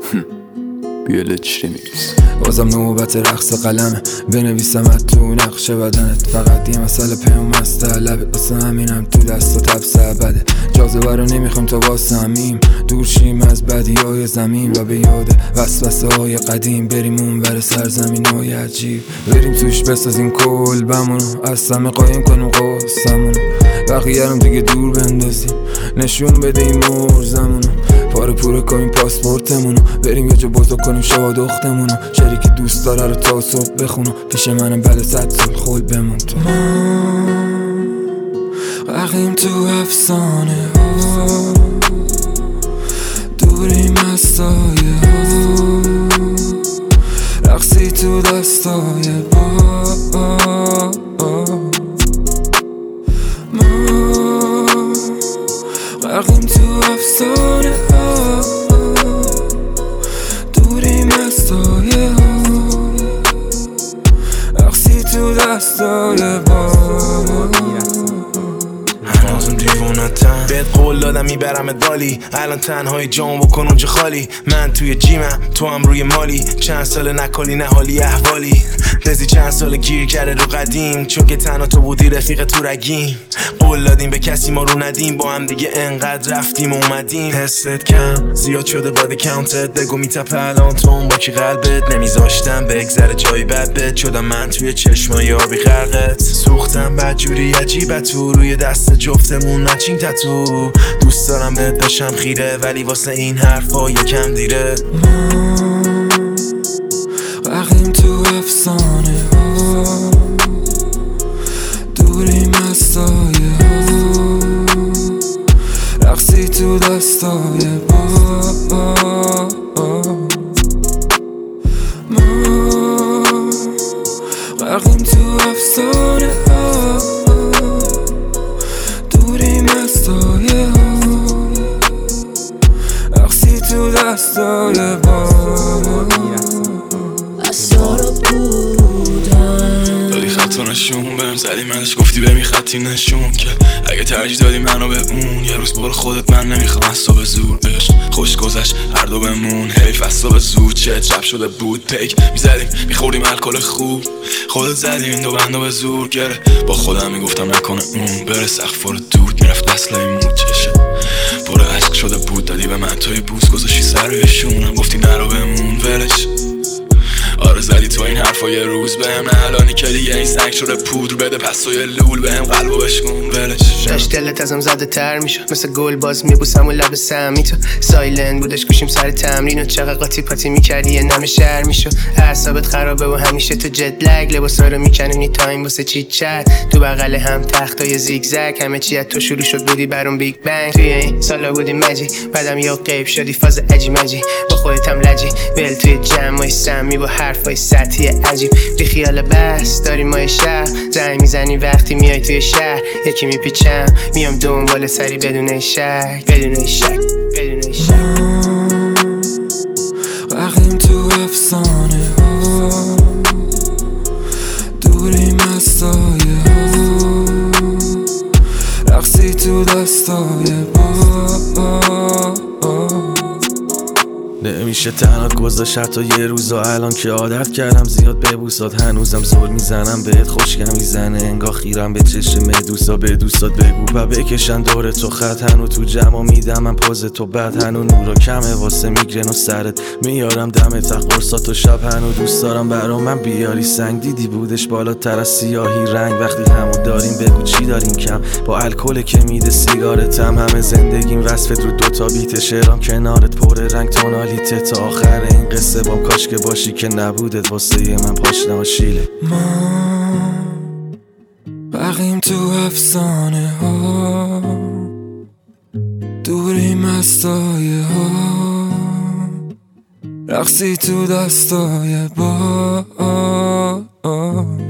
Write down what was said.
بیا لچری میریز بازم نوبت رقص قلمه بنویسمت تو نقش بدنت فقط یه مسئله پیام از طلبه واسه همینم تو دست و تب سبده جاذبه رو نمیخوایم تا واسمیم دور شیم از بدیای زمین و به یاد وسوسه های قدیم بریم اون بر سرزمین های عجیب بریم توش بسازیم کلبمونو از سمه قایم کنیم قصمونو بقیه رو دیگه دور بندازیم نشون بدهیم مرزمونو پاره پوره کنیم پاسپورتمونو بریم یه جا بزرگ کنیم شوا دختمونو شعری که دوست داره رو تا صبح بخونو پیش منم بله 100 سال خول بمون تو غرقیم تو افسانه ها دوریم از سایه ها رقصی تو دستای با غرقیم تو افسانه ها دوریم از سایه ها رقصی تو دستای با هنوزم دیوونتم بهت قول دادم میبرم دالی الان تنهای جام بکن اونجا خالی من توی جیمم تو هم روی مالی چند سال نکالی نه حالی احوالی دزی چند سال گیر کرده رو قدیم چون که تنها تو بودی رفیق تو رگیم قول دادیم به کسی ما رو ندیم با هم دیگه انقدر رفتیم و اومدیم حست کم زیاد شده بادی کاونتت بگو میتپه الان تو اون با کی قلبت نمیذاشتم بگذره جایی بد بد شدم من توی چشمای آبی غرقت سوختم بدجوری عجیبه تو روی دست جفتمون مچینگ تتو دوست دارم بهت بشم خیره ولی واسه این حرفا یکم دیره غرقیم تو افسانه ها دوریم از سایه ها رقصی تو دستای با غرقیم تو افسانه ها دوریم از سایه ها رقصی تو دستای با دادی خط و نشون بهم زدی منش گفتی بمی خطی نشون که اگه ترجیح دادی منو به اون یه روز برو خودت من نمیخوام از تو به زور عشق خوش گذشت هر دو بمون حیف از تو به زور چه چپ شده بود پیک میزدیم میخوردیم الکل خوب خودت زدی این دو بندو به زور گره با خودم میگفتم نکنه اون بره سقف رو دود میرفت اصلای مود چشه پر عشق شده بود دادی به من توی بوس گذاشی سر روی شونم گفتی نرو بمون ولش آره زدی تو این حرفا یه روز بهم نه الانی که دیگه این سنگ شده پودر بده پس تو یه لول بهم قلبو بشکن ولش داشت دلت ازم زده تر میشد مثل گل باز میبوسم و لب سمی تو سایلند بودش گوشیم سر تمرین و چقدر قاطی پاتی میکردی یه نم شهر میشد اعصابت خرابه و همیشه تو جت لگ لباسا رو میکنونی تایم واسه چیت چت تو بغل هم تختای زیگزگ همه چی از تو شروع شد بودی برام بیگ بنگ توی این سالا بودی مجی بعدم یا غیب شدی فاز عجی مجی با خودت هم لجی ول توی جمعای سمی با حرفای سطحی عجیب بی خیال بس داری ما شهر زنگ میزنی وقتی میای توی شهر یکی میپیچم میام دنبال سری بدون شک بدون شک بدون شک غرقیم تو افسانه ها دوریم از سایه ها رقصی تو دستای با نمیشه تنها گذاشت حتی یه روزا الان که عادت کردم زیاد ببوسات هنوزم زل میزنم بهت خوشگم میزنه انگاه خیرم به چشم دوستا به دوستات بگو و بکشن دور تو خط هنو تو جمع میدم من پاز تو بد هنو نورا کمه واسه میگرن و سرت میارم دم تق قرصات و شب هنو دوست دارم برام من بیاری سنگ دیدی بودش بالاتر از سیاهی رنگ وقتی همو داریم بگو چی داریم کم با الکل که میده سیگارتم همه زندگیم وصفت رو دوتا بیت شعرام کنارت پر رنگ تونالیته تا آخر این قصه بام کاش که باشی که نبودت واسه یه من پاشنه و شیله ما بقیم تو افسانه ها دوریم از سایه ها رقصی تو دستای با